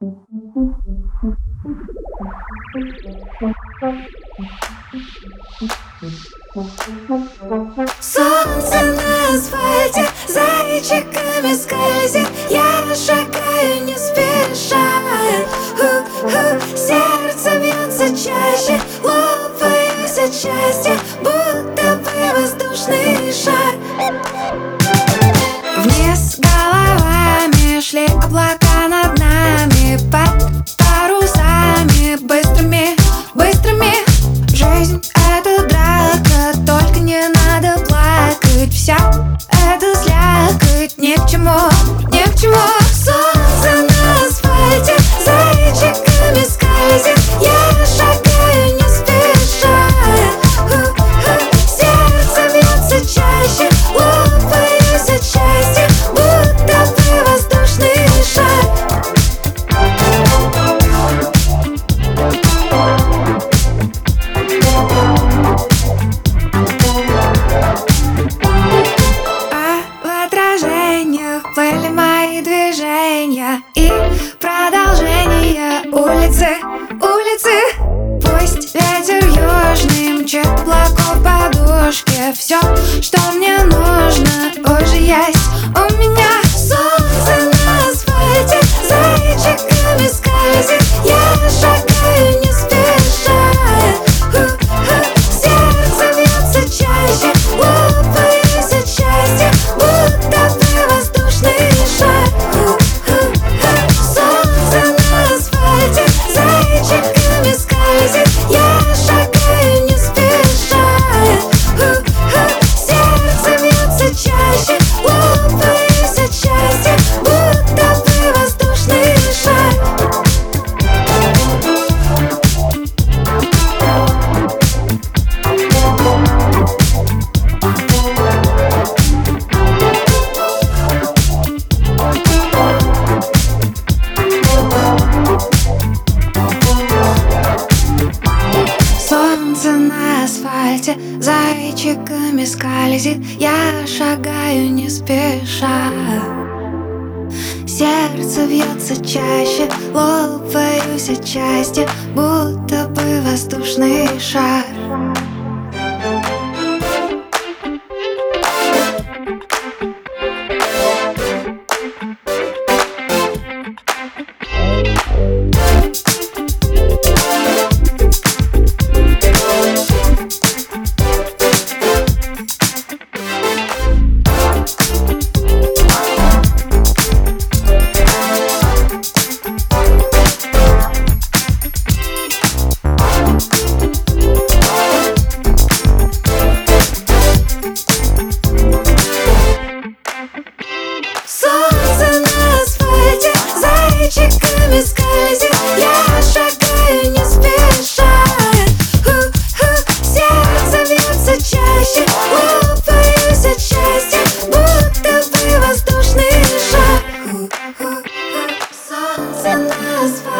Солнце на асфальте зайчиками скользит. Я шагаю не спеша. Сердце бьется чаще, лопаюсь от счастья, будто бы воздушный шар. Вниз головами шли облака над нами, под парусами быстрыми, быстрыми. Жизнь — это драка, только не надо плакать. Вся эта слякоть ни к чему, ни к чему. Солнце на асфальте зайчиками скользит. Я шагаю не спеша. Сердце бьется чаще, лопаюсь от счастья, будто бы воздушный шар. Были мои движения и продолжение улицы, улицы. Пусть ветер южный мчит облаков подушки. Все, что мне нужно, уже есть у меня. Солнце на асфальте зайчиками скользит. Я шагаю не спеша. Сердце бьется чаще, лопаюсь от счастья, будто бы воздушный шар. Солнце на асфальте зайчиками скользит. Я шагаю не спеша. Сердце бьется чаще, лопаюсь от счастья, будто бы воздушный шар. Солнце на асфальте зайчиками скользит. Я шагаю не спеша. Сердце бьется чаще, лопаюсь от счастья, будто бы воздушный шар. Солнце на асфальте зайчиками скользит. Я шагаю не спеша. Сердце бьется чаще, лопаюсь от счастья, будто бы воздушный шар. Солнце на асфальте.